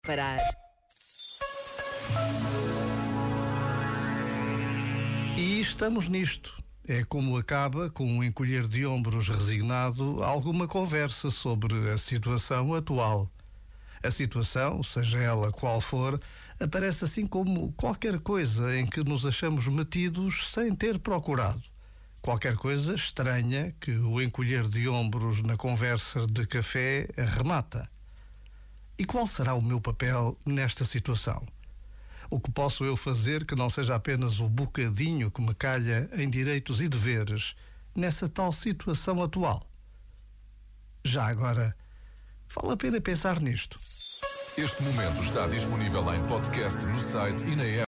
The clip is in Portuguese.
Parar. E estamos nisto. É como acaba, com um encolher de ombros resignado, alguma conversa sobre a situação atual. A situação, seja ela qual for, aparece assim como qualquer coisa em que nos achamos metidos sem ter procurado. Qualquer coisa estranha que o encolher de ombros na conversa de café arremata. E qual será o meu papel nesta situação? O que posso eu fazer que não seja apenas o bocadinho que me calha em direitos e deveres nessa tal situação atual? Já agora, vale a pena pensar nisto. Este momento está disponível em podcast no site e na app.